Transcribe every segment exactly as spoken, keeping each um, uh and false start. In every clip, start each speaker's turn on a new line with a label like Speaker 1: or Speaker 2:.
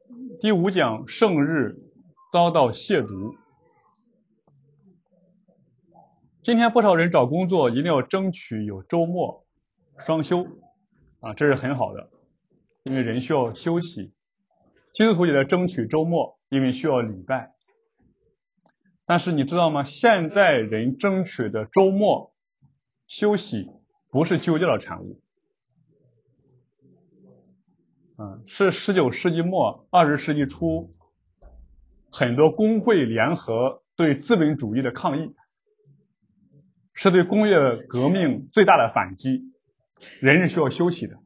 Speaker 1: 第五讲圣日遭到亵渎。今天不少人找工作一定要争取有周末双休啊，这是很好的，因为人需要休息。基督徒也在争取周末，因为需要礼拜。但是你知道吗？现在人争取的周末休息不是基督教的产物，嗯，是十九世纪末二十世纪初很多工会联合对资本主义的抗议，是对工业革命最大的反击。人是需要休息的。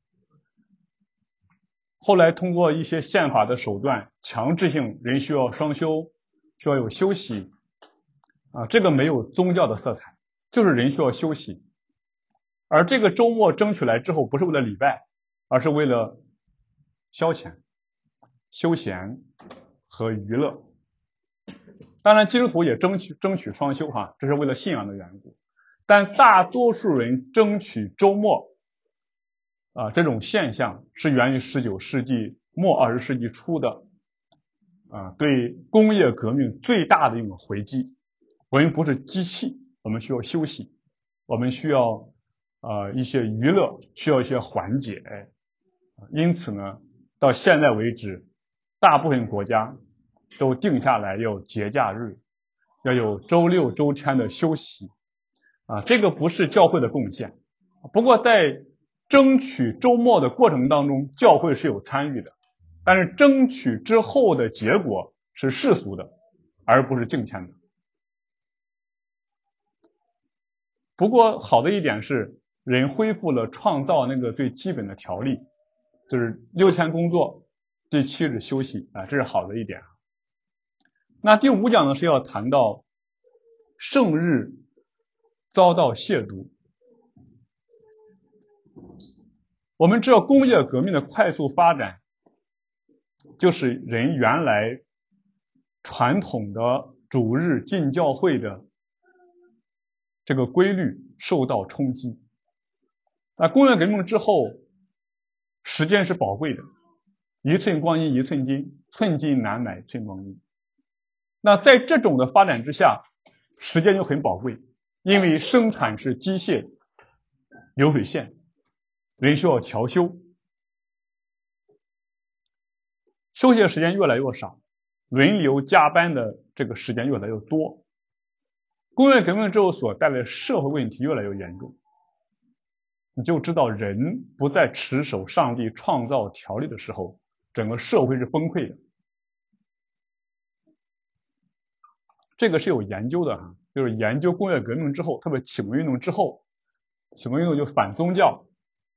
Speaker 1: 后来通过一些宪法的手段，强制性人需要双休，需要有休息啊，这个没有宗教的色彩，就是人需要休息。而这个周末争取来之后，不是为了礼拜，而是为了消遣、休闲和娱乐。当然基督徒也争取争取双休哈，这是为了信仰的缘故。但大多数人争取周末啊，这种现象是源于十九世纪末二十世纪初的啊对工业革命最大的一种回击。我们不是机器，我们需要休息，我们需要呃一些娱乐，需要一些缓解。因此呢，到现在为止，大部分国家都定下来要有节假日，要有周六周天的休息啊，这个不是教会的贡献。不过在争取周末的过程当中，教会是有参与的，但是争取之后的结果是世俗的，而不是敬虔的。不过好的一点是，人恢复了创造那个最基本的条例，就是六天工作，第七日休息啊，这是好的一点。那第五讲呢是要谈到圣日遭到亵渎。我们知道工业革命的快速发展，就是人原来传统的主日进教会的这个规律受到冲击。那工业革命之后，时间是宝贵的，一寸光阴一寸金，寸金难买寸光阴。那在这种的发展之下，时间就很宝贵，因为生产是机械流水线，人需要调休，休息的时间越来越少，轮流加班的这个时间越来越多。工业革命之后所带来的社会问题越来越严重，你就知道人不再持守上帝创造条例的时候，整个社会是崩溃的。这个是有研究的，就是研究工业革命之后，特别启蒙运动之后，启蒙运动就反宗教、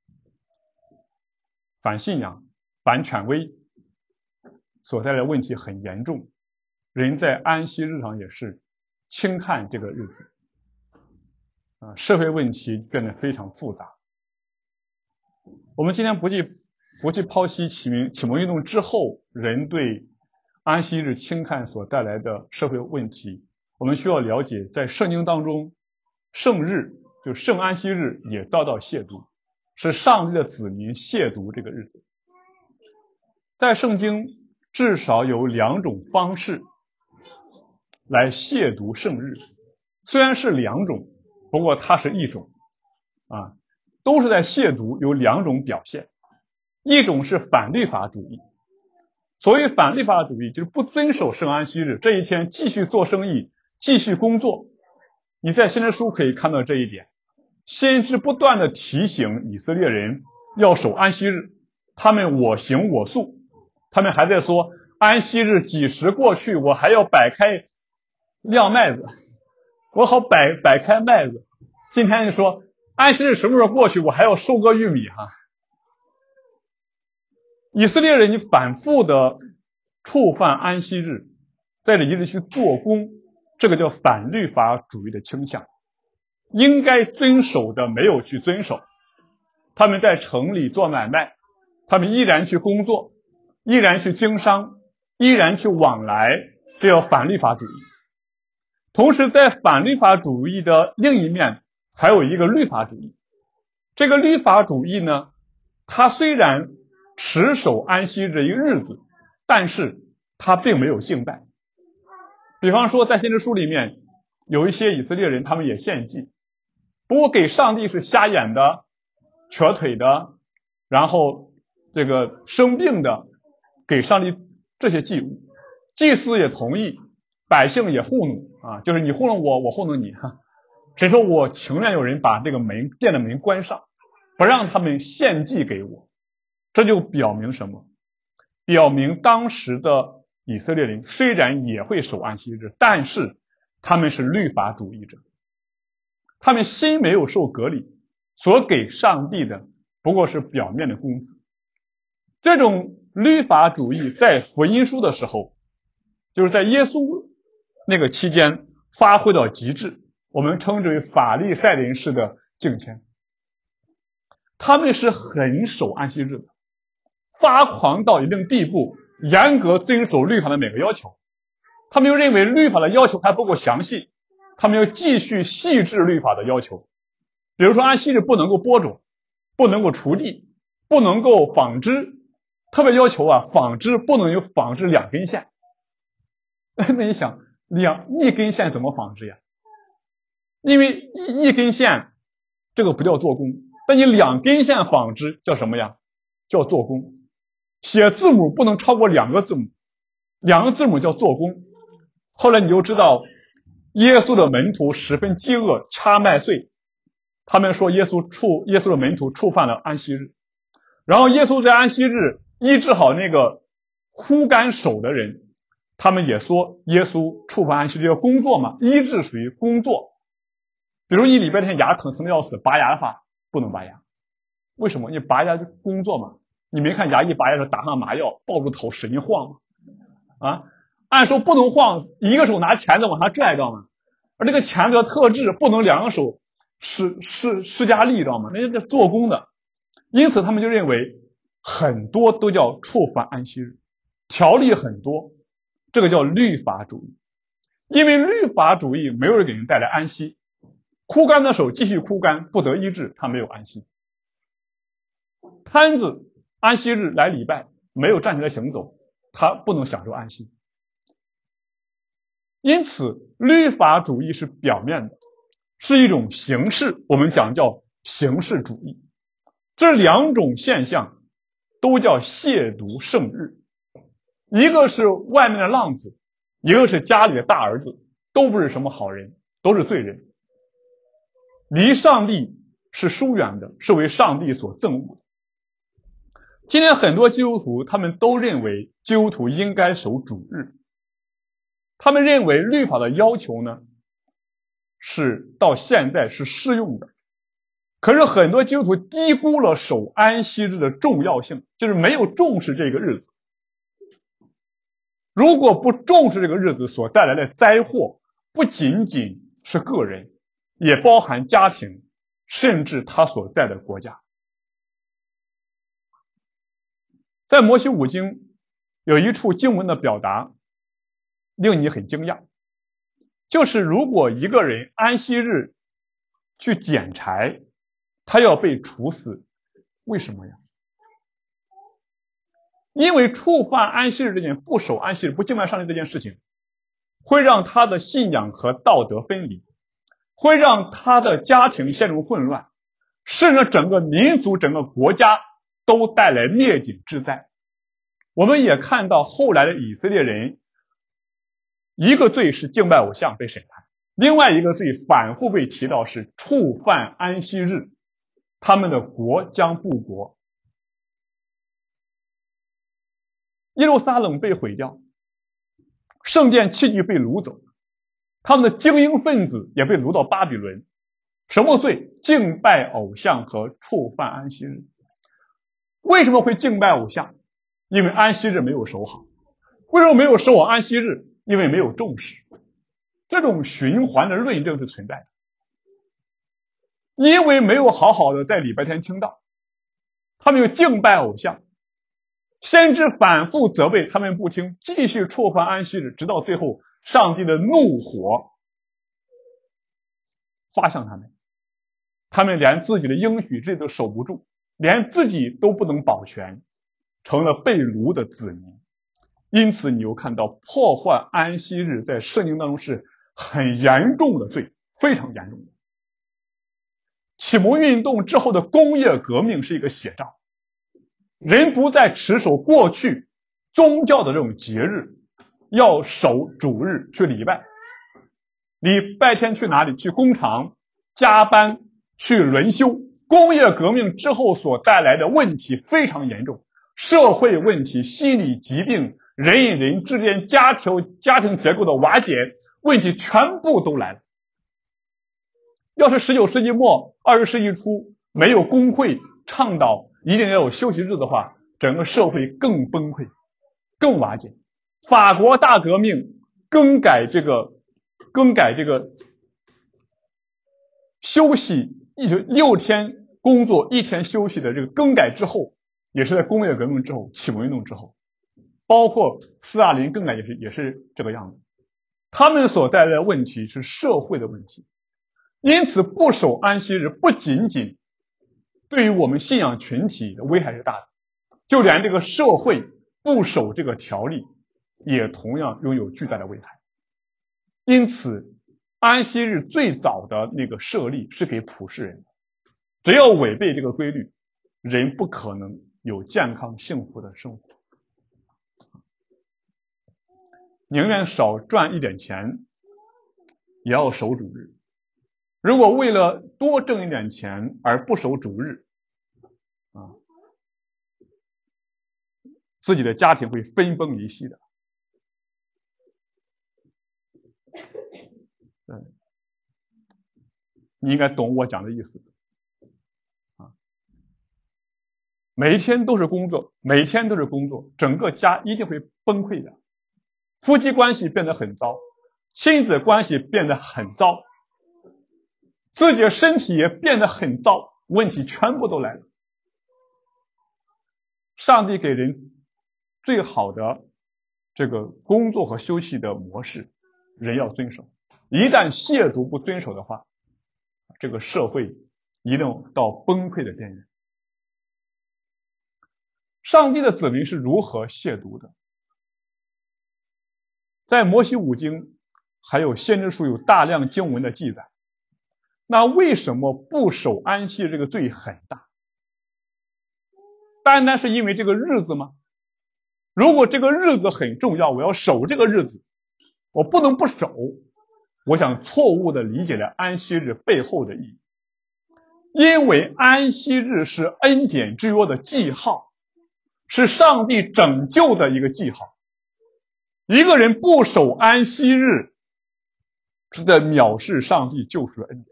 Speaker 1: 反信仰、反权威所带来的问题很严重。人在安息日上也是轻看这个日子啊，社会问题变得非常复杂。我们今天不去不去剖析启蒙启蒙运动之后人对安息日轻看所带来的社会问题，我们需要了解，在圣经当中，圣日就圣安息日也遭到亵渎，是上帝的子民亵渎这个日子。在圣经至少有两种方式来亵渎圣日，虽然是两种，不过它是一种啊，都是在亵渎，有两种表现。一种是反律法主义，所谓反律法主义就是不遵守圣安息日，这一天继续做生意，继续工作。你在先知书可以看到这一点，先知不断的提醒以色列人要守安息日，他们我行我素，他们还在说安息日几时过去，我还要摆开晾麦子，我好摆摆开麦子。今天就说安息日什么时候过去，我还要收割玉米哈。以色列人你反复的触犯安息日，在这一直去做工，这个叫反律法主义的倾向。应该遵守的没有去遵守，他们在城里做买卖，他们依然去工作，依然去经商，依然去往来，这叫反律法主义。同时在反律法主义的另一面还有一个律法主义。这个律法主义呢，它虽然持守安息日一个日子， 但是他并没有敬拜。比方说在先知书里面有一些以色列人，他们也献祭，不过给上帝是瞎眼的、瘸腿的，然后这个生病的，给上帝这些祭物，祭司也同意，百姓也糊弄啊，就是你糊弄我，我糊弄你哈。谁说我情愿有人把这个门殿的门关上，不让他们献祭给我？这就表明什么？表明当时的以色列人虽然也会守安息日，但是他们是律法主义者，他们心没有受隔离，所给上帝的不过是表面的供资。这种律法主义在福音书的时候，就是在耶稣那个期间发挥到极致，我们称之为法利赛人式的敬虔。他们是很守安息日的，发狂到一定地步，严格遵守律法的每个要求。他们又认为律法的要求还不够详细，他们要继续细致律法的要求。比如说安息日不能够播种，不能够锄地，不能够纺织，特别要求啊，纺织不能有纺织两根线。那你想，两一根线怎么纺织呀？因为一一根线这个不叫做工，但你两根线纺织叫什么呀？叫做工。写字母不能超过两个字母，两个字母叫做工。后来你就知道耶稣的门徒十分饥饿，掐麦穗，他们说耶稣触耶稣的门徒触犯了安息日，然后耶稣在安息日医治好那个枯干手的人，他们也说耶稣触犯安息日要工作嘛，医治属于工作。比如你礼拜天牙疼疼的要死，拔牙的话不能拔牙，为什么？你拔牙就工作嘛，你没看牙医拔牙时打上麻药，抱住头使劲晃吗？啊，按说不能晃，一个手拿钳子往下拽，知道吗？而这个钳子要特制，不能两个手施施施加力，知道吗？那是做工的。因此他们就认为很多都叫触犯安息日，条例很多，这个叫律法主义。因为律法主义没有人给人带来安息，枯干的手继续枯干，不得医治，他没有安息。瘫子安息日来礼拜，没有站起来行走，他不能享受安息。因此律法主义是表面的，是一种形式，我们讲叫形式主义。这两种现象都叫亵渎圣日，一个是外面的浪子，一个是家里的大儿子，都不是什么好人，都是罪人，离上帝是疏远的，是为上帝所憎恶的。今天很多基督徒他们都认为基督徒应该守主日，他们认为律法的要求呢是到现在是适用的。可是很多基督徒低估了守安息日的重要性，就是没有重视这个日子。如果不重视这个日子所带来的灾祸，不仅仅是个人，也包含家庭，甚至他所在的国家。在摩西五经有一处经文的表达令你很惊讶，就是如果一个人安息日去捡柴，他要被处死，为什么呀？因为触犯安息日这件，不守安息日，不敬拜上帝这件事情，会让他的信仰和道德分离，会让他的家庭陷入混乱，甚至整个民族、整个国家都带来灭顶之灾。我们也看到后来的以色列人，一个罪是敬拜偶像被审判，另外一个罪反复被提到是触犯安息日，他们的国将不国。耶路撒冷被毁掉，圣殿器具被掳走，他们的精英分子也被掳到巴比伦。什么罪？敬拜偶像和触犯安息日。为什么会敬拜偶像？因为安息日没有守好。为什么没有守好安息日？因为没有重视。这种循环的论证是存在的。因为没有好好的在礼拜天听道，他们又敬拜偶像，先知反复责备他们不听，继续触犯安息日，直到最后上帝的怒火发向他们，他们连自己的应许这都守不住，连自己都不能保全，成了被掳的子民。 因此你又看到破坏安息日在圣经当中是很严重的罪，非常严重的。启蒙运动之后的工业革命是一个写照，人不再持守过去宗教的这种节日，要守主日去礼拜。礼拜天去哪里？去工厂加班，去轮休。工业革命之后所带来的问题非常严重，社会问题、心理疾病、人与人之间家庭家庭结构的瓦解问题全部都来了。要是十九世纪末二十世纪初没有工会倡导一定要有休息日的话，整个社会更崩溃更瓦解。法国大革命更改这个更改这个休息一直六天工作一天休息的这个更改之后，也是在工业革命之后、启蒙运动之后，包括斯大林更改也是也是这个样子。他们所带来的问题是社会的问题，因此不守安息日不仅仅对于我们信仰群体的危害是大的，就连这个社会不守这个条例也同样拥有巨大的危害。因此安息日最早的那个设立是给普世人的，只要违背这个规律，人不可能有健康幸福的生活。宁愿少赚一点钱也要守主日，如果为了多挣一点钱而不守主日啊，自己的家庭会分崩离析的。嗯，你应该懂我讲的意思啊。每一天都是工作，每一天都是工作，整个家一定会崩溃的。夫妻关系变得很糟，亲子关系变得很糟，自己的身体也变得很糟，问题全部都来了。上帝给人最好的这个工作和休息的模式，人要遵守。一旦亵渎不遵守的话，这个社会一定到崩溃的边缘。上帝的子民是如何亵渎的？在摩西五经还有先知书有大量经文的记载。那为什么不守安息这个罪很大？单单是因为这个日子吗？如果这个日子很重要，我要守这个日子，我不能不守，我想错误的理解了安息日背后的意义。因为安息日是恩典之约的记号，是上帝拯救的一个记号。一个人不守安息日，是在藐视上帝救赎的恩典。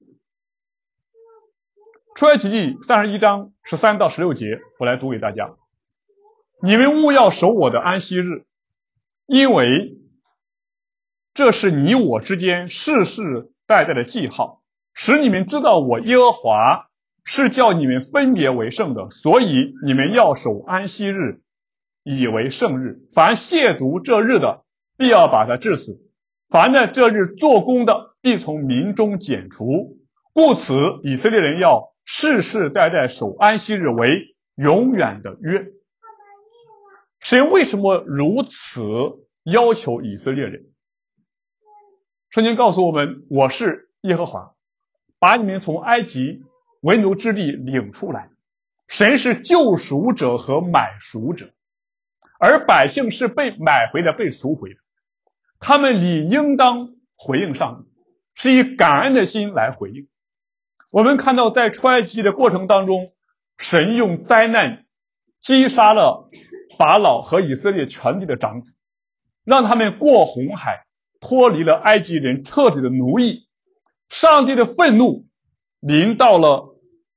Speaker 1: 出埃及记三十一章十三到十六节，我来读给大家。你们务要守我的安息日，因为这是你我之间世世代代的记号，使你们知道我耶和华是叫你们分别为圣的，所以你们要守安息日，以为圣日。凡亵渎这日的，必要把他治死；凡在这日做工的，必从民中剪除。故此，以色列人要世世代代守安息日为永远的约。神为什么如此要求以色列人？圣经告诉我们，我是耶和华，把你们从埃及为奴之地领出来。神是救赎者和买赎者，而百姓是被买回的，被赎回的。他们理应当回应上帝，是以感恩的心来回应。我们看到在出埃及的过程当中，神用灾难击杀了法老和以色列全地的长子，让他们过红海，脱离了埃及人彻底的奴役。上帝的愤怒临到了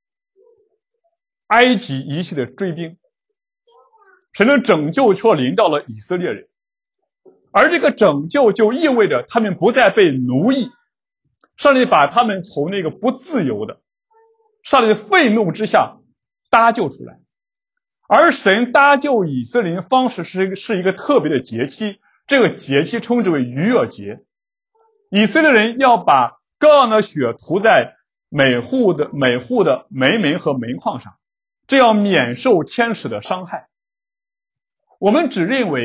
Speaker 1: 埃及一切的追兵，神的拯救却临到了以色列人，而这个拯救就意味着他们不再被奴役，上帝把他们从那个不自由的上帝的愤怒之下搭救出来。而神搭救以色列人的方式是一个是一个特别的节期，这个节期称之为逾越节。以色列人要把羔羊的血涂在每户的每户的门门和门框上，这样免受天使的伤害。我们只认为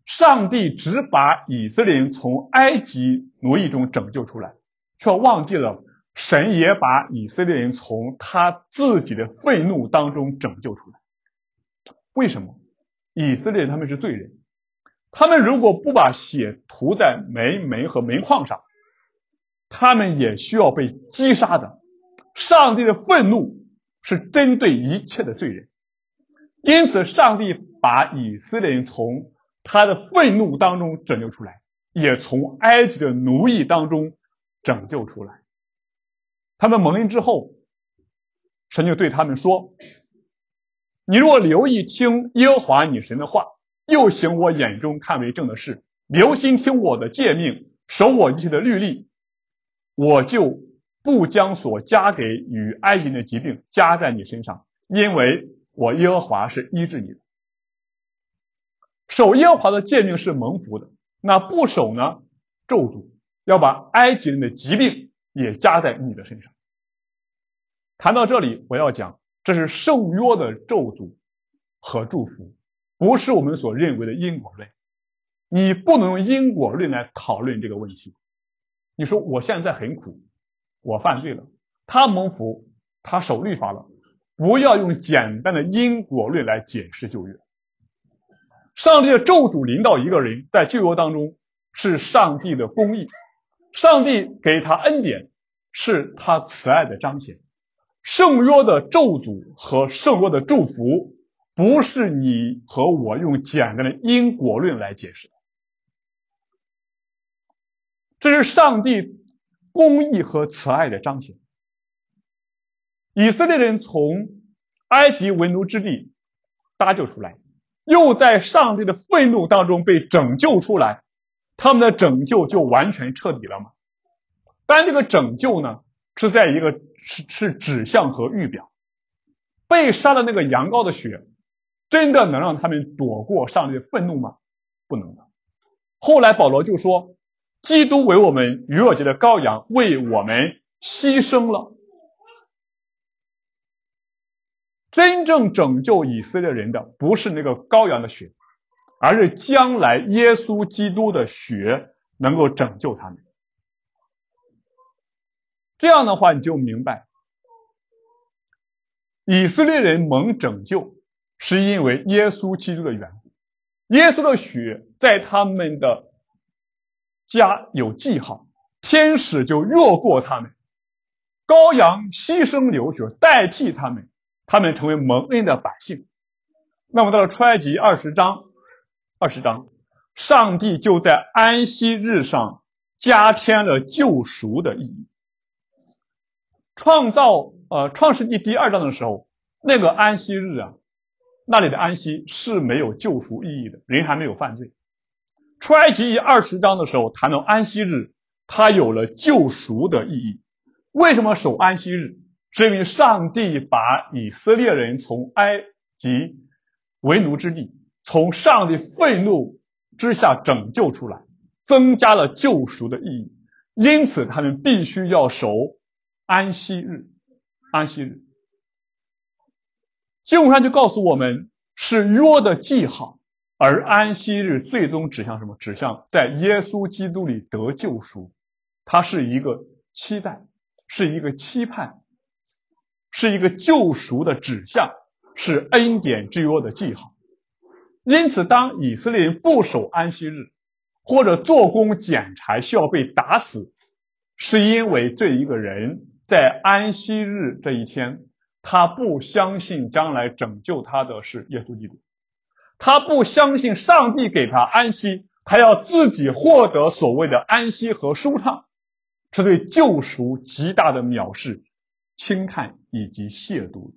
Speaker 1: 上帝只把以色列人从埃及奴役中拯救出来，却忘记了神也把以色列人从他自己的愤怒当中拯救出来。为什么？以色列人他们是罪人，他们如果不把血涂在门门和门框上，他们也需要被击杀的。上帝的愤怒是针对一切的罪人，因此上帝把以色列人从他的愤怒当中拯救出来，也从埃及的奴役当中拯救出来。他们蒙恩之后，神就对他们说，你若留意听耶和华你神的话，又行我眼中看为正的事，留心听我的诫命，守我一切的律例，我就不将所加给与埃及人的疾病加在你身上，因为我耶和华是医治你的。守耶和华的诫命是蒙福的，那不守呢，咒诅，要把埃及人的疾病也加在你的身上。谈到这里，我要讲，这是圣约的咒诅和祝福，不是我们所认为的因果论。你不能用因果论来讨论这个问题。你说我现在很苦，我犯罪了，他蒙福，他守律法了，不要用简单的因果论来解释旧约。上帝的咒诅临到一个人，在旧约当中是上帝的公义，上帝给他恩典，是他慈爱的彰显。圣约的咒诅和圣约的祝福，不是你和我用简单的因果论来解释的，这是上帝公义和慈爱的彰显。以色列人从埃及为奴之地搭救出来，又在上帝的愤怒当中被拯救出来，他们的拯救就完全彻底了吗？但这个拯救呢，是在一个是是指向和预表。被杀的那个羊羔的血，真的能让他们躲过上帝的愤怒吗？不能的。后来保罗就说，基督为我们逾越节的羔羊，为我们牺牲了。真正拯救以色列人的不是那个羔羊的血，而是将来耶稣基督的血能够拯救他们。这样的话你就明白，以色列人蒙拯救是因为耶稣基督的缘故，耶稣的血在他们的家有记号，天使就越过他们，羔羊牺牲流血代替他们，他们成为蒙恩的百姓。那么到了出埃及二十章二十章，上帝就在安息日上加添了救赎的意义。创造呃创世纪第二章的时候，那个安息日啊，那里的安息是没有救赎意义的，人还没有犯罪。出埃及二十章的时候谈到安息日，它有了救赎的意义。为什么守安息日？是因为上帝把以色列人从埃及为奴之地，从上帝愤怒之下拯救出来，增加了救赎的意义，因此他们必须要守安息日。安息日经文上就告诉我们，是约的记号，而安息日最终指向什么？指向在耶稣基督里得救赎。它是一个期待，是一个期盼，是一个救赎的指向，是恩典之约的记号。因此当以色列人不守安息日，或者做工捡柴需要被打死，是因为这一个人在安息日这一天，他不相信将来拯救他的是耶稣基督，他不相信上帝给他安息，他要自己获得所谓的安息和舒畅，是对救赎极大的藐视、轻看以及亵渎。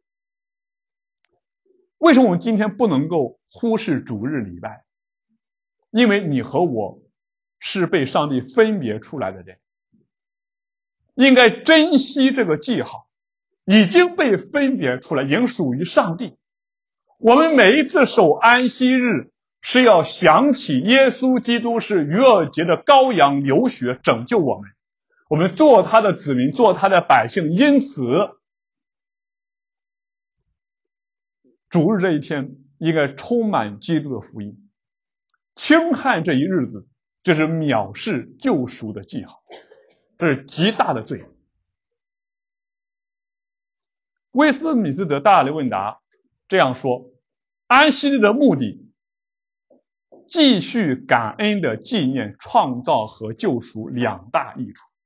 Speaker 1: 为什么我们今天不能够忽视主日礼拜？因为你和我是被上帝分别出来的人，应该珍惜这个记号，已经被分别出来，已经属于上帝。我们每一次守安息日，是要想起耶稣基督是逾越节的羔羊流血拯救我们，我们做他的子民，做他的百姓，因此主日这一天应该充满基督的福音。 轻看这一日子，这是藐视救赎的记号，这是极大的罪。威斯敏斯特大律问答这样说，安息日的目的继续感恩的纪念创造和救赎两大益处。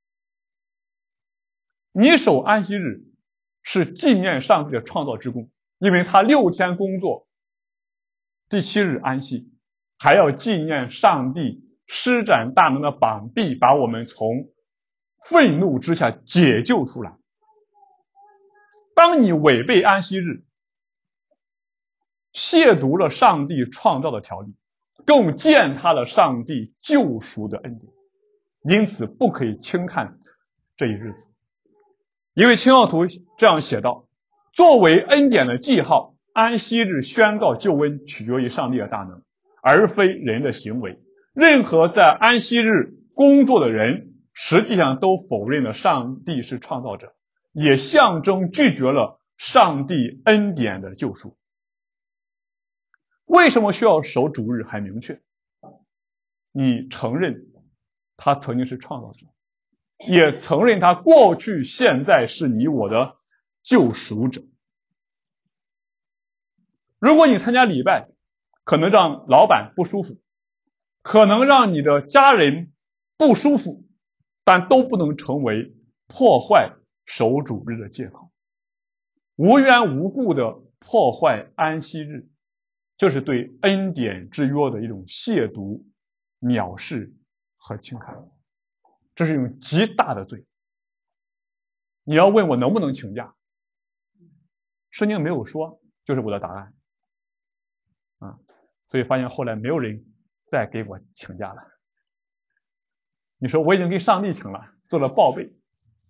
Speaker 1: 你守安息日是纪念上帝的创造之功，因为他六天工作，第七日安息，还要纪念上帝施展大能的膀臂，把我们从愤怒之下解救出来。当你违背安息日，亵渎了上帝创造的条例，更践踏了上帝救赎的恩典，因此不可以轻看这一日子。一位清教徒这样写道，作为恩典的记号，安息日宣告救恩取决于上帝的大能，而非人的行为。任何在安息日工作的人，实际上都否认了上帝是创造者，也象征拒绝了上帝恩典的救赎。为什么需要守主日很明确，你承认他曾经是创造者，也承认他过去现在是你我的救赎者。如果你参加礼拜，可能让老板不舒服，可能让你的家人不舒服，但都不能成为破坏守主日的借口。无缘无故的破坏安息日，这是对恩典之约的一种亵渎、藐视和轻看，这是一种极大的罪。你要问我能不能请假，圣经没有说，就是我的答案啊。所以发现后来没有人再给我请假了。你说我已经给上帝请了，做了报备。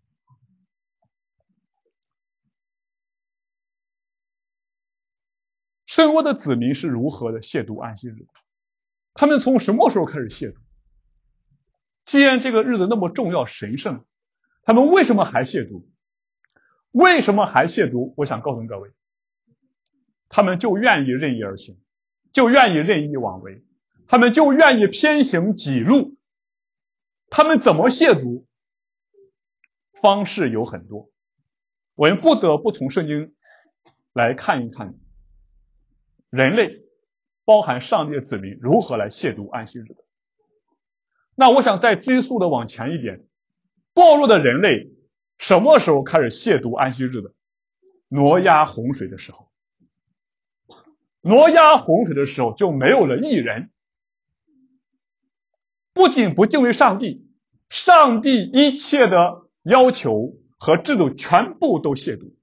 Speaker 1: 神国的子民是如何的亵渎安息日？他们从什么时候开始亵渎？既然这个日子那么重要神圣，他们为什么还亵渎？为什么还亵渎？我想告诉各位，他们就愿意任意而行，就愿意任意妄为，他们就愿意偏行己路。他们怎么亵渎？方式有很多，我们不得不从圣经来看一看人类包含上帝的子民如何来亵渎安息日的。那我想再追溯的往前一点，堕落的人类什么时候开始亵渎安息日的？挪亚洪水的时候。挪亚洪水的时候就没有了义人，不仅不敬畏上帝，上帝一切的要求和制度全部都亵渎。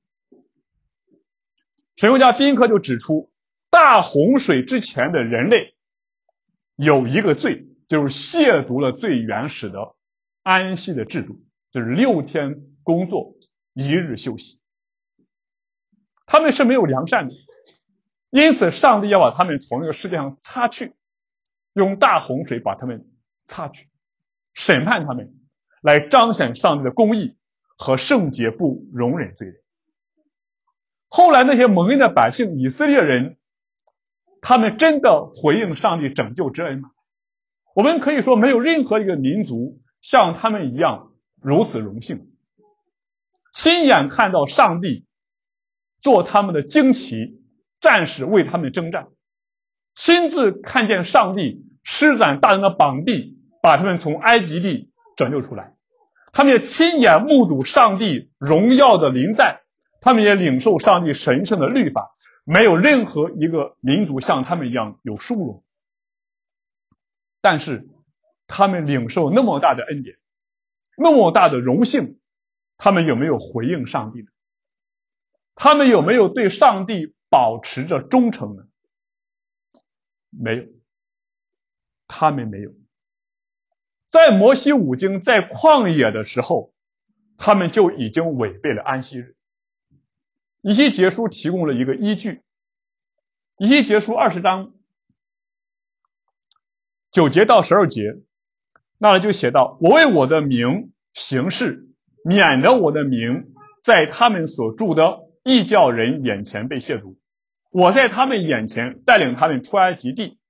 Speaker 1: 神学家宾客就指出，大洪水之前的人类有一个罪，就是亵渎了最原始的安息的制度，就是六天工作，一日休息。他们是没有良善的，因此上帝要把他们从这个世界上擦去，用大洪水把他们擦去，审判他们，来彰显上帝的公义和圣洁，不容忍罪人。后来那些蒙恩的百姓以色列人，他们真的回应上帝拯救之恩吗？我们可以说没有任何一个民族像他们一样如此荣幸，亲眼看到上帝做他们的旌旗，战士为他们征战，亲自看见上帝施展大能的膀臂，把他们从埃及地拯救出来。他们也亲眼目睹上帝荣耀的临在，他们也领受上帝神圣的律法，没有任何一个民族像他们一样有殊荣。但是他们领受那么大的恩典，那么大的荣幸，他们有没有回应上帝呢？他们有没有对上帝保持着忠诚呢？没有，他们没有。在摩西五经在旷野的时候，他们就已经违背了安息日。以西结书提供了一个依据，以西结书二十章九节到十二节，那里就写到，我为我的名行事，免得我的名在他们所住的异教人眼前被亵渎。我在他们眼前带领他们出埃及地，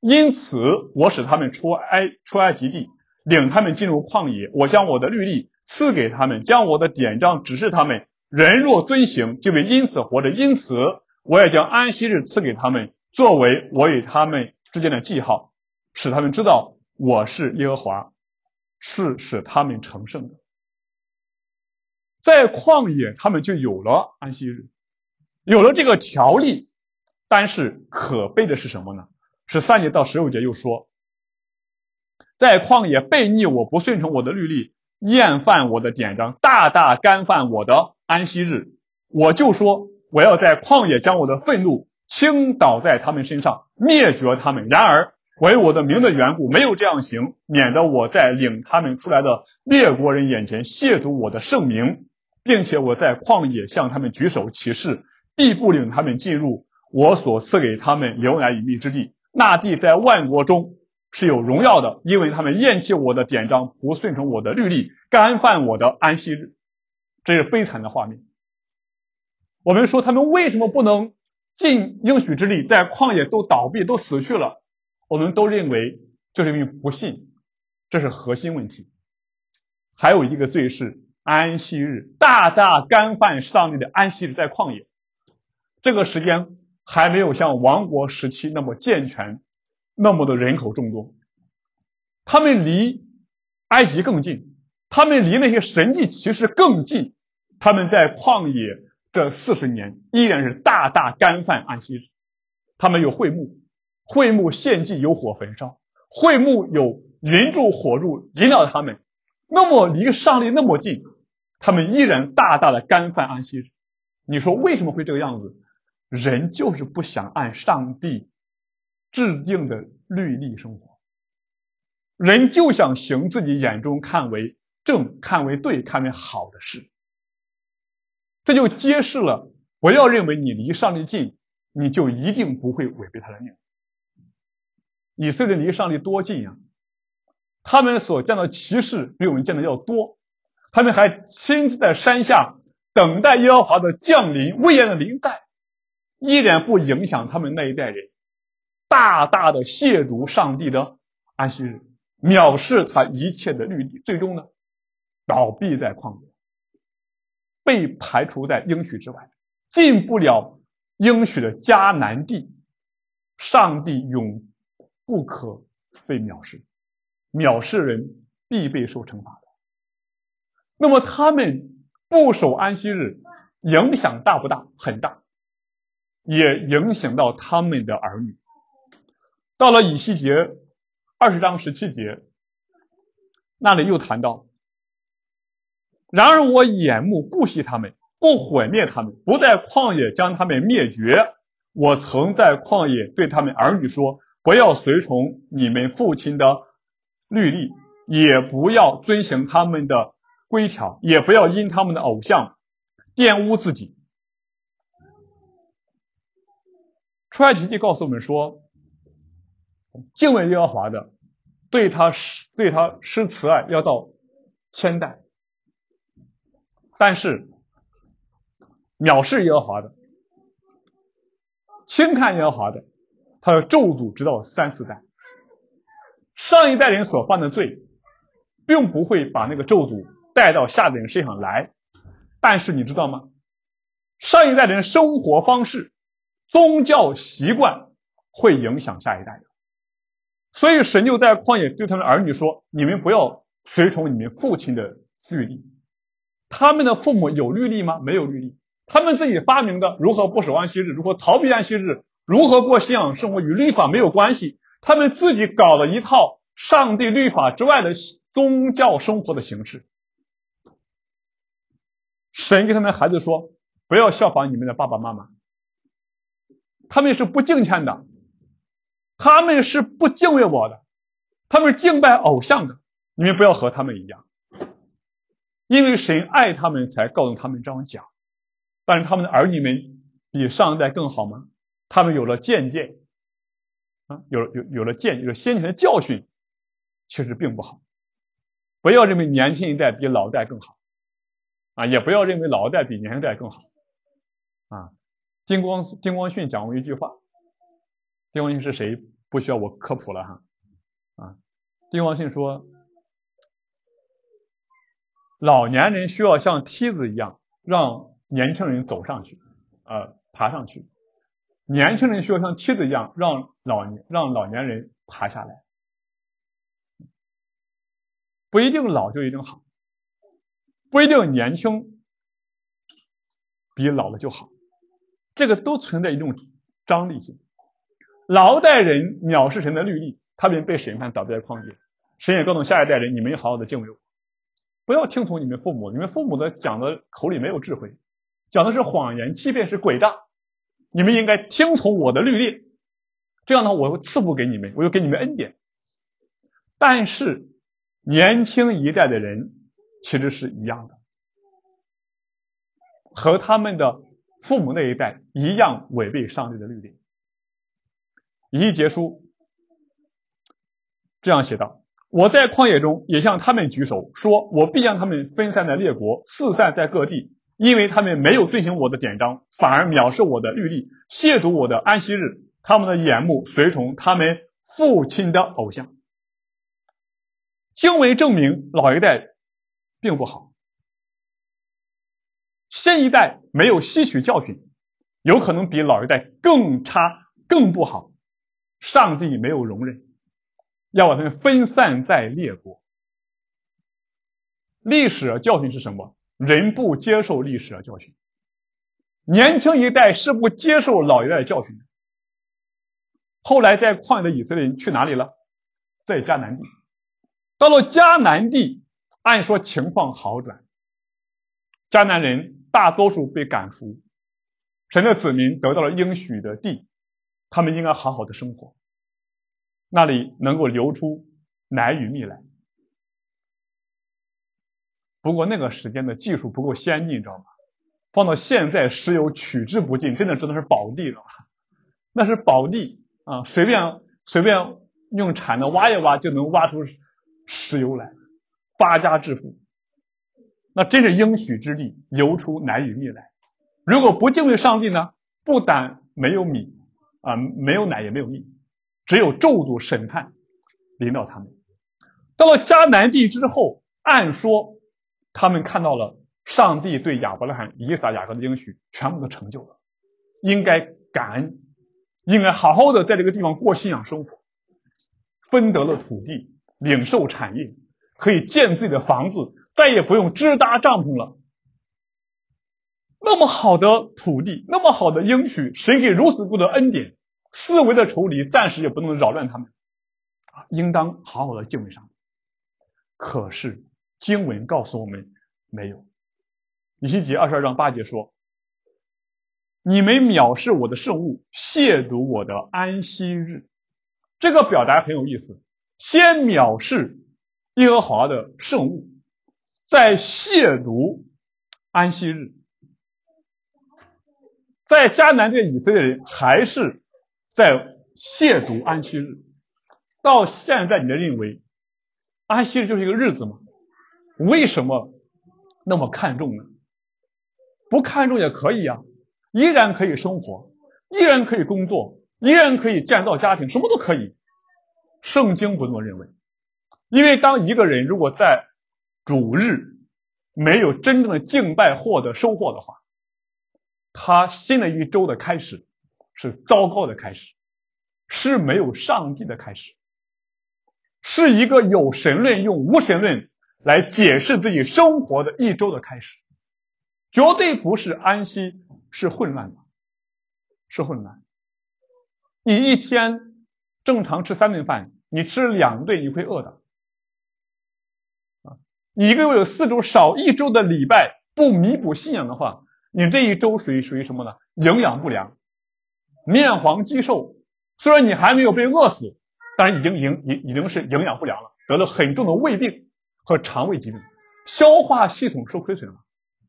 Speaker 1: 因此我使他们出埃出埃及地，领他们进入旷野，我将我的律例赐给他们，将我的典章指示他们，人若遵行，就会因此活着。因此我也将安息日赐给他们，作为我与他们之间的记号，使他们知道我是耶和华，是使他们成圣的。在旷野他们就有了安息日，有了这个条例，但是可悲的是什么呢？十三节到十六节又说，在旷野悖逆我，不顺从我的律例，厌犯我的典章，大大干犯我的安息日。我就说我要在旷野将我的愤怒倾倒在他们身上，灭绝他们。然而我为我的名的缘故没有这样行，免得我在领他们出来的列国人眼前亵渎我的圣名，并且我在旷野向他们举手起誓，必不领他们进入我所赐给他们流奶与蜜之地。那地在万国中是有荣耀的，因为他们厌弃我的典章，不顺从我的律例，干犯我的安息日。这是悲惨的画面。我们说他们为什么不能进应许之地，在旷野都倒闭都死去了，我们都认为这是因为不信，这是核心问题。还有一个罪是安息日，大大干犯上帝的安息日，在旷野这个时间还没有像王国时期那么健全，那么的人口众多，他们离埃及更近，他们离那些神迹奇事更近，他们在旷野这四十年依然是大大干犯安息日。他们有会幕，会幕献祭有火焚烧，会幕有云柱火柱引导他们，那么离上帝那么近，他们依然大大的干犯安息日。你说为什么会这个样子？人就是不想按上帝制定的律例生活，人就想行自己眼中看为正、看为对、看为好的事。这就揭示了，不要认为你离上帝近，你就一定不会违背他的命。以色列离上帝多近啊！他们所见到奇事比我们见的要多，他们还亲自在山下等待耶和华的降临，威严的临在，依然不影响他们那一代人大大的亵渎上帝的安息日，藐视他一切的律例，最终呢倒闭在旷野，被排除在应许之外，进不了应许的迦南地。上帝永不可被藐视，藐视人必被受惩罚的。那么他们不守安息日影响大不大？很大，也影响到他们的儿女。到了以西结二十章十七节，那里又谈到，然而我眼目顾惜他们，不毁灭他们，不在旷野将他们灭绝。我曾在旷野对他们儿女说，不要随从你们父亲的律例，也不要遵行他们的规条，也不要因他们的偶像玷污自己。出埃及记告诉我们说，敬畏耶和华的，对他对他施慈爱要到千代，但是藐视耶和华的，轻看耶和华的，他的咒诅直到三四代。上一代人所犯的罪并不会把那个咒诅带到下一代人身上来，但是你知道吗？上一代人生活方式、宗教习惯会影响下一代的。所以神就在旷野对他们的儿女说，你们不要随从你们父亲的律例。他们的父母有律例吗？没有律例。他们自己发明的如何不守安息日，如何逃避安息日，如何过信仰生活，与律法没有关系。他们自己搞了一套上帝律法之外的宗教生活的形式。神跟他们的孩子说，不要效仿你们的爸爸妈妈，他们是不敬虔的，他们是不敬畏我的，他们是敬拜偶像的，你们不要和他们一样。因为神爱他们才告诉他们这样讲。但是他们的儿女们比上一代更好吗？他们有了见解啊，有有有了见有了先前的教训，其实并不好。不要认为年轻一代比老一代更好啊，也不要认为老一代比年轻一代更好啊。金光金光训讲过一句话，金光训是谁不需要我科普了哈。啊，帝王信说，老年人需要像梯子一样让年轻人走上去，呃，爬上去；年轻人需要像梯子一样让老年让老年人爬下来。不一定老就一定好，不一定年轻比老了就好，这个都存在一种张力性。老代人藐视神的律例，他们被审判倒闭在旷野。神也告诉下一代人，你们要好好的敬畏我，不要听从你们父母，你们父母的讲的口里没有智慧，讲的是谎言，欺骗是诡诈，你们应该听从我的律例，这样的话我会赐福给你们，我又给你们恩典。但是年轻一代的人其实是一样的，和他们的父母那一代一样违背上帝的律例。以西结书这样写道，我在旷野中也向他们举手，说我必让他们分散在列国，四散在各地，因为他们没有遵行我的典章，反而藐视我的律例，亵渎我的安息日，他们的眼目随从他们父亲的偶像。经文证明老一代并不好，新一代没有吸取教训，有可能比老一代更差更不好，上帝没有容忍，要把他们分散在列国。历史的教训是什么？人不接受历史的教训，年轻一代是不接受老一代的教训的。后来在旷野的以色列人去哪里了？在迦南地。到了迦南地，按说情况好转，迦南人大多数被赶出，神的子民得到了应许的地，他们应该好好的生活，那里能够流出奶与蜜来。不过那个时间的技术不够先进，你知道吗？放到现在石油取之不尽，真的真的是宝地了，那是宝地啊，随便随便用铲子挖一挖就能挖出石油来，发家致富。那真是应许之地，流出奶与蜜来。如果不敬畏上帝呢，不但没有米啊，没有奶也没有蜜，只有咒诅审判临到他们。到了迦南地之后，按说他们看到了上帝对亚伯拉罕、以撒、雅各的应许全部都成就了，应该感恩，应该好好的在这个地方过信仰生活，分得了土地，领受产业，可以建自己的房子，再也不用支搭帐篷了。那么好的土地，那么好的应许，神给如此多的恩典，四围的仇敌暂时也不能扰乱他们，应当好好的敬畏上帝。可是经文告诉我们没有。以西结二十二章八节说，你们藐视我的圣物，亵渎我的安息日。这个表达很有意思，先藐视耶和华的圣物，再亵渎安息日。在迦南地以色列人还是在亵渎安息日。到现在你的认为安息日就是一个日子吗？为什么那么看重呢？不看重也可以啊，依然可以生活，依然可以工作，依然可以建造家庭，什么都可以。圣经不这么认为，因为当一个人如果在主日没有真正的敬拜获得收获的话，他新的一周的开始是糟糕的开始，是没有上帝的开始，是一个有神论用无神论来解释自己生活的一周的开始，绝对不是安息，是混乱的，是混乱。你一天正常吃三顿饭，你吃两顿你会饿的。你一个月有四周，少一周的礼拜不弥补信仰的话，你这一周属于属于什么呢？营养不良，面黄肌瘦。虽然你还没有被饿死，但是已经营已已经是营养不良了，得了很重的胃病和肠胃疾病，消化系统受亏损了。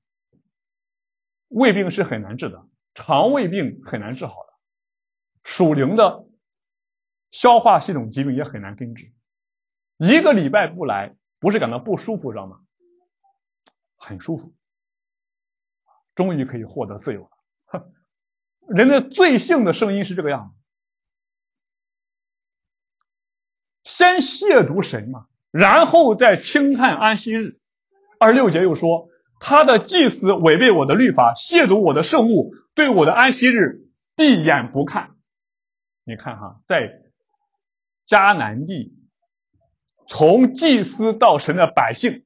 Speaker 1: 胃病是很难治的，肠胃病很难治好的，属灵的消化系统疾病也很难根治。一个礼拜不来，不是感到不舒服，知道吗？很舒服，终于可以获得自由了。人的罪性的声音是这个样子。 先亵渎神嘛，然后再轻看安息日。二十六节又说，他的祭司违背我的律法，亵渎我的圣物，对我的安息日闭眼不看。你看哈，在迦南地，从祭司到神的百姓，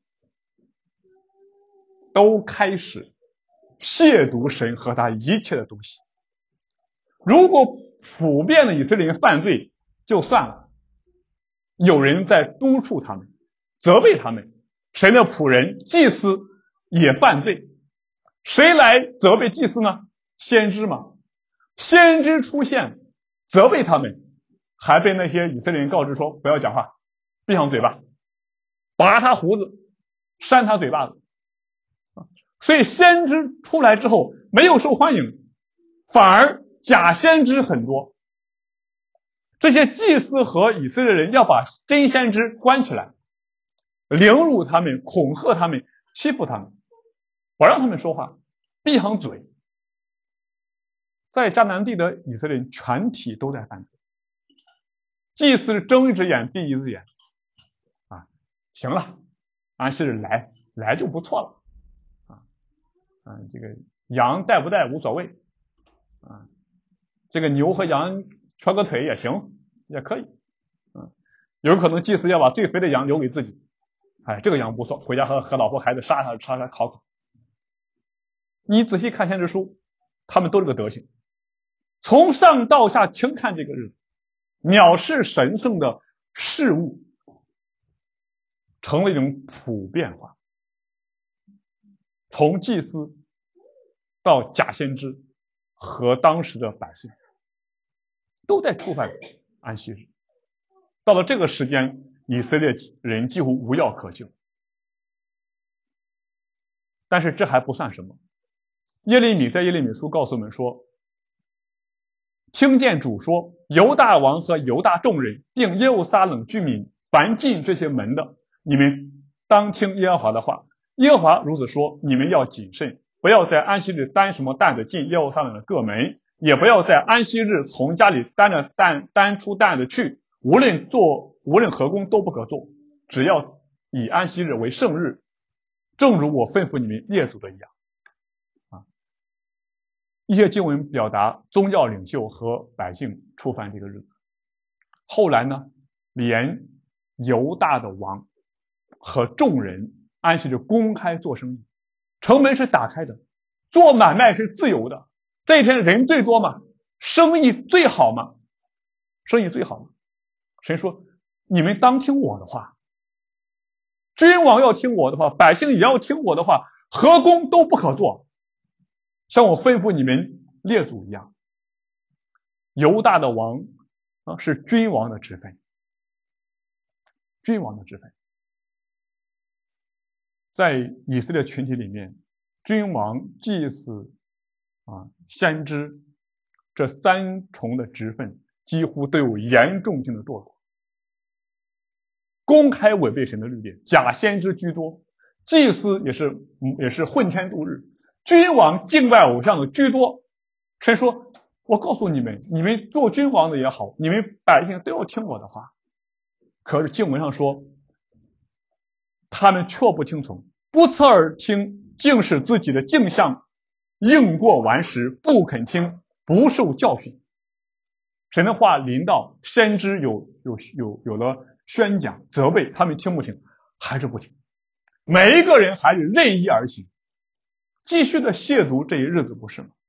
Speaker 1: 都开始亵渎神和他一切的东西。如果普遍的以色列人犯罪就算了，有人在督促他们，责备他们，神的仆人祭司也犯罪，谁来责备祭司呢？先知嘛。先知出现责备他们，还被那些以色列人告知说不要讲话，闭上嘴巴，拔他胡子，扇他嘴巴子。所以先知出来之后没有受欢迎，反而假先知很多。这些祭司和以色列人要把真先知关起来，凌辱他们，恐吓他们，欺负他们，不让他们说话，闭上嘴。在迦南地的以色列人全体都在犯罪，祭司睁一只眼闭一只眼啊，行了，安息日来来就不错了啊，啊，这个羊带不带无所谓啊，这个牛和羊瘸个腿也行，也可以，嗯，有可能祭司要把最肥的羊留给自己，哎，这个羊不错，回家和和老婆孩子杀它杀它烤烤。你仔细看先知书，他们都这个德行，从上到下轻看这个日子，藐视神圣的事物，成了一种普遍化。从祭司到假先知和当时的百姓，都在触犯安息日。到了这个时间，以色列人几乎无药可救。但是这还不算什么，耶利米在耶利米书告诉我们说，听见主说，犹大王和犹大众人并耶路撒冷居民，凡进这些门的，你们当听耶和华的话。耶和华如此说，你们要谨慎，不要在安息日担什么担子进耶路撒冷的各门，也不要在安息日从家里担着担担出担子去，无论做无论何工都不可做，只要以安息日为圣日，正如我吩咐你们列祖的一样。啊，一些经文表达宗教领袖和百姓触犯这个日子。后来呢，连犹大的王和众人安息日公开做生意，城门是打开的，做买卖是自由的。这一天人最多嘛，生意最好嘛，生意最好嘛。神说，你们当听我的话，君王要听我的话，百姓也要听我的话，何工都不可做，像我吩咐你们列祖一样。犹大的王啊，是君王的职分，君王的职分。在以色列群体里面，君王、祭司啊、先知这三重的职分几乎都有严重性的堕落，公开违背神的律例，假先知居多，祭司也是也是混天度日，君王敬拜偶像的居多。神说，我告诉你们，你们做君王的也好，你们百姓都要听我的话。可是经文上说，他们却不听从，不侧耳听，竟使自己的镜像应过顽石，不肯听，不受教训。神的话临到，先知有有有有了宣讲责备，他们听不听？还是不听。每一个人还是任意而行，继续的亵渎这一日子，不是吗？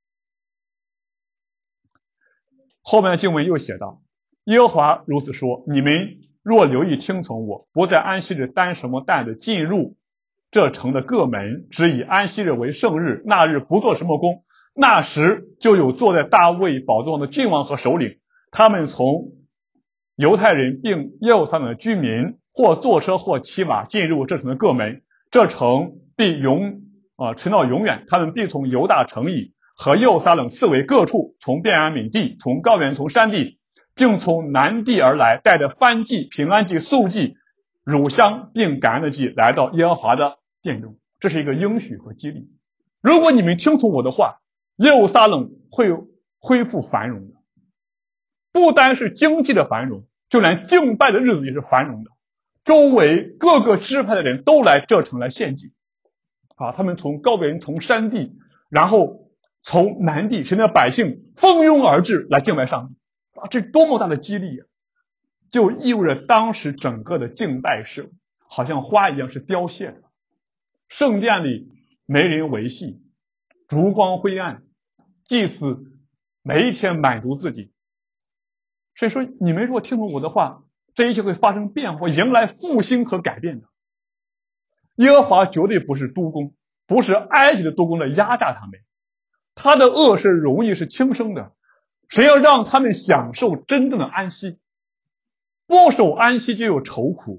Speaker 1: 后面的经文又写道，耶和华如此说，你们若留意听从我，不在安息日担什么担子进入这城的各门，只以安息日为圣日，那日不做什么工，那时就有坐在大卫宝座上的君王和首领，他们从犹太人并耶路撒冷的居民，或坐车或骑马进入这城的各门，这城必永啊存到永远。他们必从犹大城邑和耶路撒冷四围各处，从便雅悯地，从高原，从山地，并从南地而来，带着燔祭、平安祭、素祭、乳香并感恩的祭，来到耶和华的殿中。这是一个应许和激励。如果你们听从我的话，耶路撒冷会恢复繁荣的，不单是经济的繁荣， 就连敬拜的日子也是繁荣的，周围各个支派的人都来这城来献祭啊，他们从高原从山地，然后从南地，神的百姓蜂拥而至来敬拜上帝啊，这多么大的激励啊！就意味着当时整个的敬拜是好像花一样是凋谢的，圣殿里没人维系，烛光灰暗，祭司每一天满足自己。所以说你们如果听从我的话，这一切会发生变化，迎来复兴和改变的。耶和华绝对不是督工，不是埃及的督工来压榨他们，他的恶是容易是轻生的，谁要让他们享受真正的安息？不守安息就有愁苦，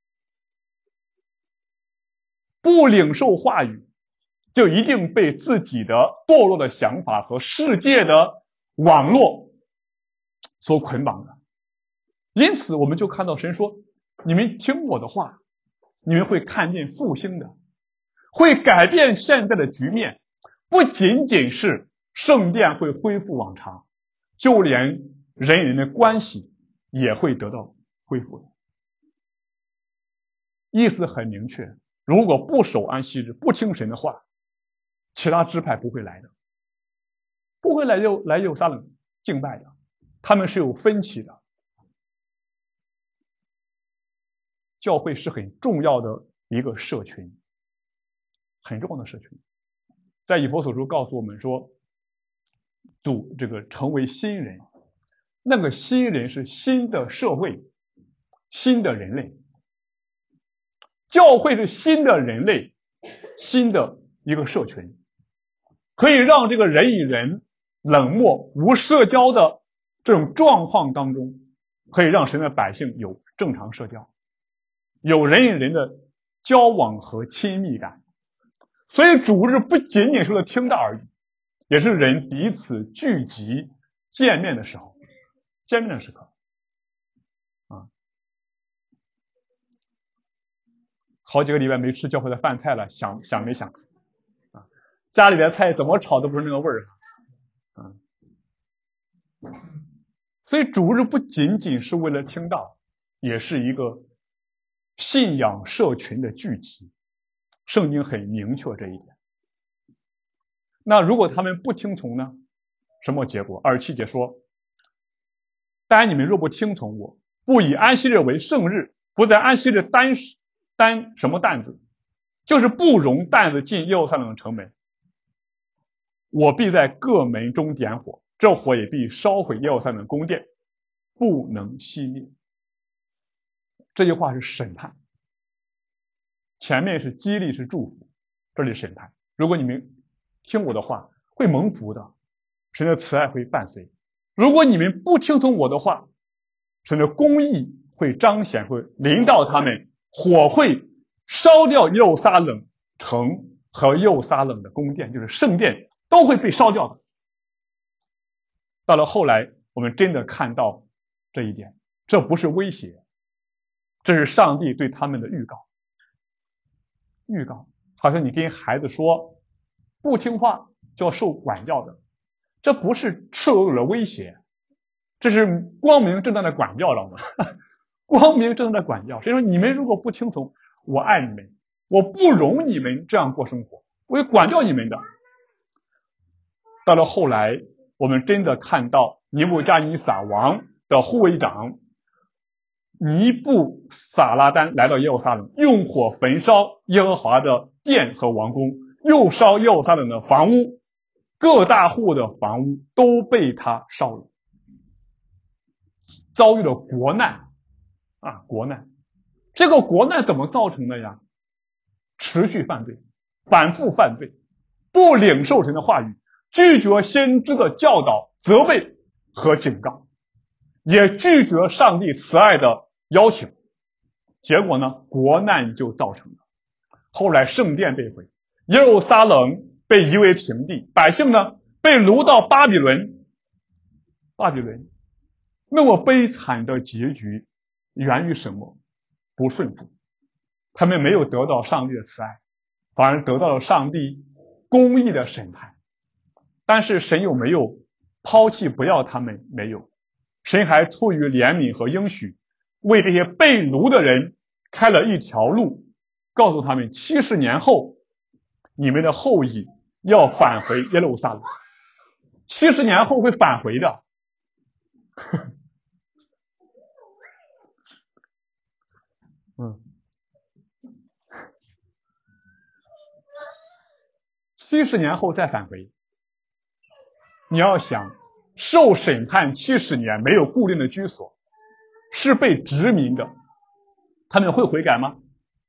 Speaker 1: 不领受话语就一定被自己的堕落的想法和世界的网络所捆绑的。因此我们就看到神说，你们听我的话，你们会看见复兴的，会改变现在的局面，不仅仅是圣殿会恢复往常，就连人与人的关系也会得到恢复的。意思很明确，如果不守安息日，不听神的话，其他支派不会来的，不会来又来耶路撒冷敬拜的，他们是有分歧的。教会是很重要的一个社群，很重要的社群。在以弗所书告诉我们说，主这个成为新人，那个新人是新的社会，新的人类。教会是新的人类，新的一个社群，可以让这个人与人冷漠无社交的这种状况当中，可以让神的百姓有正常社交，有人与人的交往和亲密感。所以主日不仅仅是为了听道而已，也是人彼此聚集见面的时候，见面的时刻啊。好几个礼拜没吃教会的饭菜了，想想没想啊？家里的菜怎么炒都不是那个味儿啊。所以主日不仅仅是为了听道，也是一个信仰社群的聚集。圣经很明确这一点。那如果他们不听从呢？什么结果？二十七节说，但你们若不听从我，不以安息日为圣日，不在安息日担担什么担子，就是不容担子进耶路撒冷的城门，我必在各门中点火，这火也必烧毁耶路撒冷的宫殿，不能熄灭。这句话是审判，前面是激励是祝福，这里审判。如果你们听我的话，会蒙福的，神的慈爱会伴随。如果你们不听从我的话，神的公义会彰显，会临到他们，火会烧掉耶路撒冷城和耶路撒冷的宫殿，就是圣殿都会被烧掉的。到了后来，我们真的看到这一点，这不是威胁，这是上帝对他们的预告。预告，好像你跟孩子说不听话就要受管教的，这不是赤裸裸的威胁，这是光明正大的管教，知道吗？光明正大的管教。所以说你们如果不听从，我爱你们，我不容你们这样过生活，我会管教你们的。到了后来，我们真的看到尼布加尼撒王的护卫长尼布撒拉丹来到耶路撒冷，用火焚烧耶和华的殿和王宫，又烧耶路撒冷的房屋，各大户的房屋都被他烧了，遭遇了国难啊，国难。这个国难怎么造成的呀？持续犯罪，反复犯罪，不领受神的话语，拒绝先知的教导、责备和警告，也拒绝上帝慈爱的邀请。结果呢，国难就造成了。后来圣殿被毁，耶路撒冷被夷为平地，百姓呢被掳到巴比伦。巴比伦那么悲惨的结局源于什么？不顺服。他们没有得到上帝的慈爱，反而得到了上帝公义的审判。但是神有没有抛弃不要他们？没有。 神还出于怜悯和应许，为这些被掳的人开了一条路，告诉他们七十年后你们的后裔要返回耶路撒冷，七十年后会返回的。嗯，七十年后再返回。你要想，受审判七十年，没有固定的居所，是被殖民的，他们会悔改吗？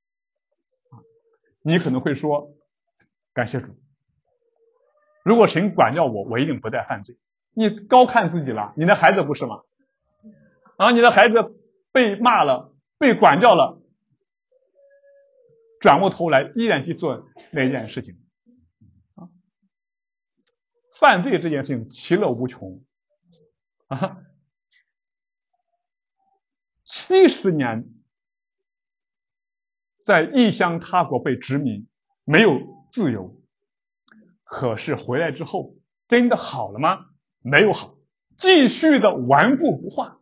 Speaker 1: 你可能会说，感谢主，如果神管教我，我一定不再犯罪。你高看自己了，你的孩子不是吗？啊，你的孩子被骂了，被管教了，转过头来依然去做那件事情。啊，犯罪这件事情其乐无穷啊！七十年在异乡他国被殖民，没有自由，可是回来之后真的好了吗？没有好，继续的顽固不化。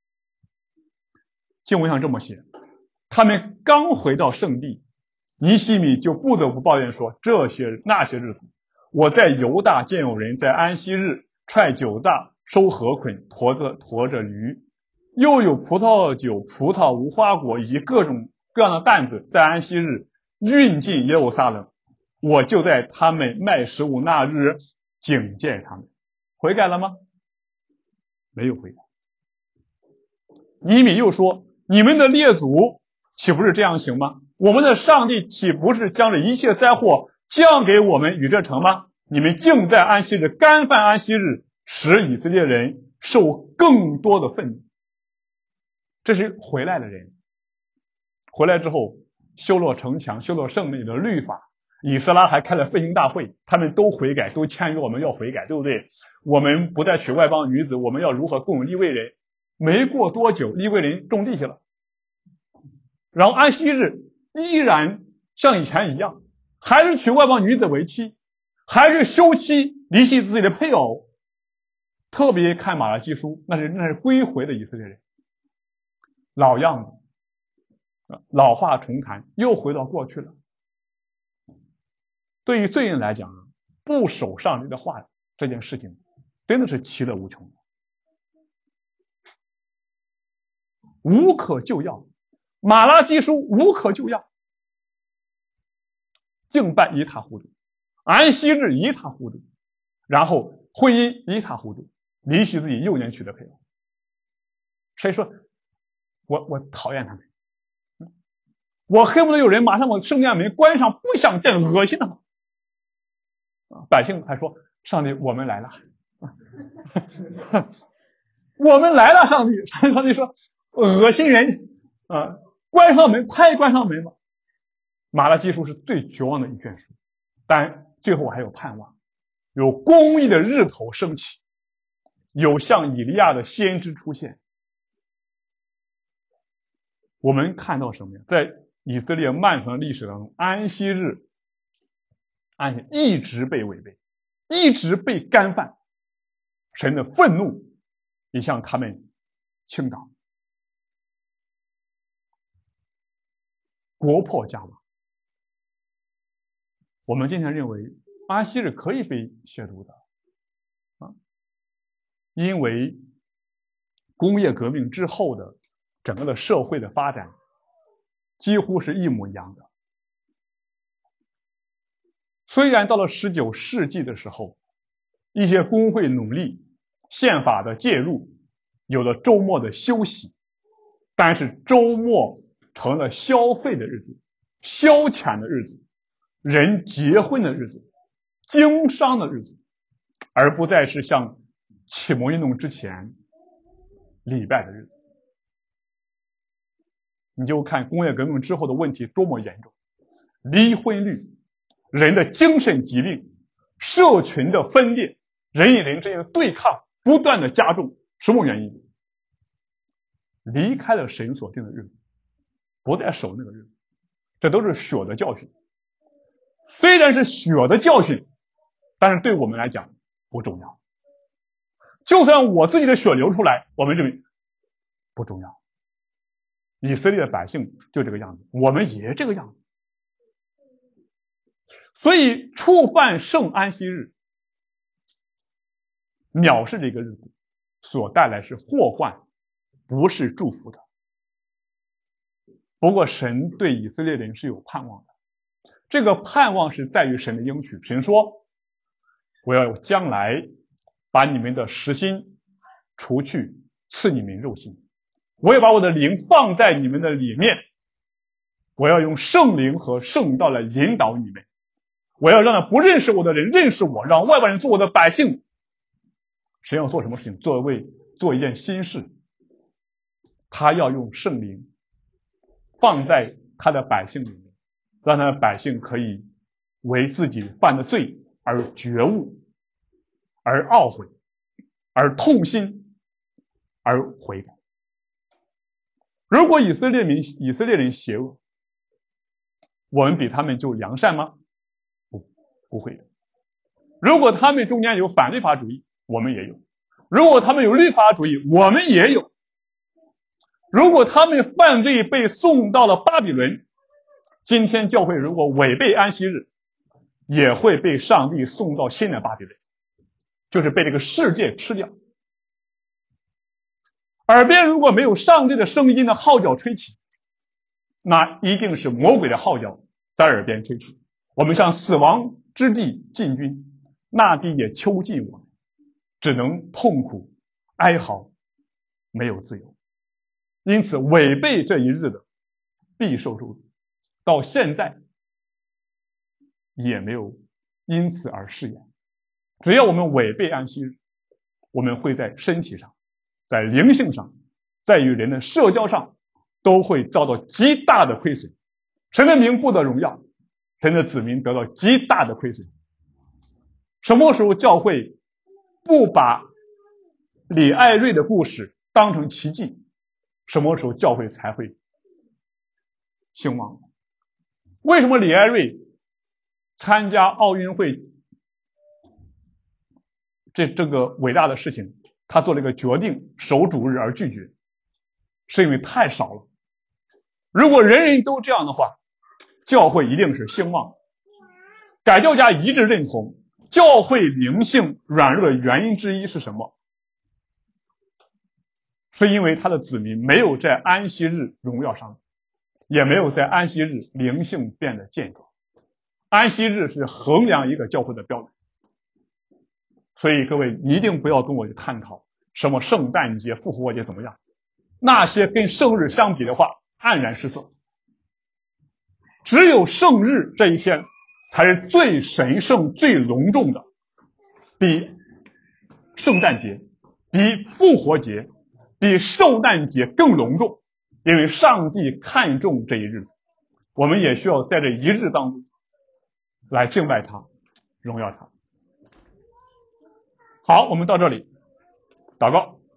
Speaker 1: 经文上这么写，他们刚回到圣地，尼希米就不得不抱怨说，这些那些日子，我在犹大见有人在安息日踹酒榨、收禾捆、驮着驮着驴，又有葡萄酒、葡萄、无花果以及各种各样的担子在安息日运进耶路撒冷，我就在他们卖食物那日警戒他们。悔改了吗？没有悔改。尼米又说，你们的列祖岂不是这样行吗？我们的上帝岂不是将这一切灾祸降给我们与这城吗？你们竟在安息日干犯安息日，使以色列人受更多的愤怒。这是回来的人，回来之后修了城墙，修了圣殿的律法，以斯拉还开了复兴大会，他们都悔改，都签约我们要悔改，对不对？我们不再娶外邦女子，我们要如何供利未人？没过多久，利未人种地去了，然后安息日依然像以前一样，还是娶外邦女子为妻，还是休妻离弃自己的配偶。特别看马拉基书，那是那是归回的以色列人，老样子，老话重谈，又回到过去了。对于罪人来讲，不守上帝的话这件事情真的是其乐无穷，无可救药。马拉基书无可救药，敬拜一塌糊涂，安息日一塌糊涂，然后婚姻一塌糊涂，离弃自己幼年娶的配偶。谁说我我讨厌他们，我恨不得有人马上把圣殿门关上，不想见，恶心他们。百姓还说，上帝我们来了我们来了，上帝上帝说恶心人啊，关上门，快关上门吧。马拉基书是最绝望的一卷书，但最后还有盼望，有公义的日头升起，有像以利亚的先知出现。我们看到什么呀？在以色列漫长的历史当中，安息日安息一直被违背，一直被干犯，神的愤怒也向他们倾倒，国破家亡。我们今天认为安息日可以被亵渎的啊，因为工业革命之后的整个的社会的发展几乎是一模一样的。虽然到了十九世纪的时候，一些工会努力，宪法的介入，有了周末的休息，但是周末成了消费的日子，消遣的日子，人结婚的日子，经商的日子，而不再是像启蒙运动之前礼拜的日子。你就看工业革命之后的问题多么严重，离婚率，人的精神疾病，社群的分裂，人与人之间的对抗不断的加重。什么原因？离开了神所定的日子，不再守那个日子，这都是血的教训。虽然是血的教训，但是对我们来讲不重要。 就算我自己的血流出来，我们认为不重要。以色列的百姓就这个样子，我们也这个样子。所以触犯圣安息日，藐视这个日子所带来是祸患，不是祝福的。不过神对以色列人是有盼望的，这个盼望是在于神的应许。神说，我要将来把你们的实心除去，赐你们肉心，我要把我的灵放在你们的里面，我要用圣灵和圣道来引导你们，我要让那不认识我的人认识我，让外邦人做我的百姓。神要做什么事情？做为做一件新事，他要用圣灵放在他的百姓里面，让他的百姓可以为自己犯的罪而觉悟，而懊悔，而痛心，而悔改。如果以色列民以色列人邪恶，我们比他们就良善吗？不，不会的。如果他们中间有反律法主义，我们也有；如果他们有律法主义，我们也有；如果他们犯罪被送到了巴比伦，今天教会如果违背安息日，也会被上帝送到新的巴比伦，就是被这个世界吃掉。耳边如果没有上帝的声音的号角吹起，那一定是魔鬼的号角在耳边吹起。我们向死亡之地进军，那地也囚禁我们，只能痛苦哀嚎，没有自由。因此违背这一日的必受咒诅，到现在也没有因此而释延。只要我们违背安息日，我们会在身体上，在灵性上，在与人的社交上都会遭到极大的亏损。神的名不得荣耀，神的子民得到极大的亏损。什么时候教会不把李艾瑞的故事当成奇迹，什么时候教会才会兴旺？为什么李艾瑞参加奥运会这这个伟大的事情，他做了一个决定，守主日而拒绝，是因为太少了。如果人人都这样的话，教会一定是兴旺。改教家一致认同，教会灵性软弱的原因之一是什么？是因为他的子民没有在安息日荣耀上，也没有在安息日灵性变得健壮。安息日是衡量一个教会的标准。所以各位一定不要跟我去探讨什么圣诞节、复活节怎么样，那些跟圣日相比的话黯然失色。只有圣日这一天才是最神圣最隆重的，比圣诞节比复活节比圣诞节更隆重，因为上帝看重这一日子，我们也需要在这一日当中来敬拜他，荣耀他。好，我们到这里祷告。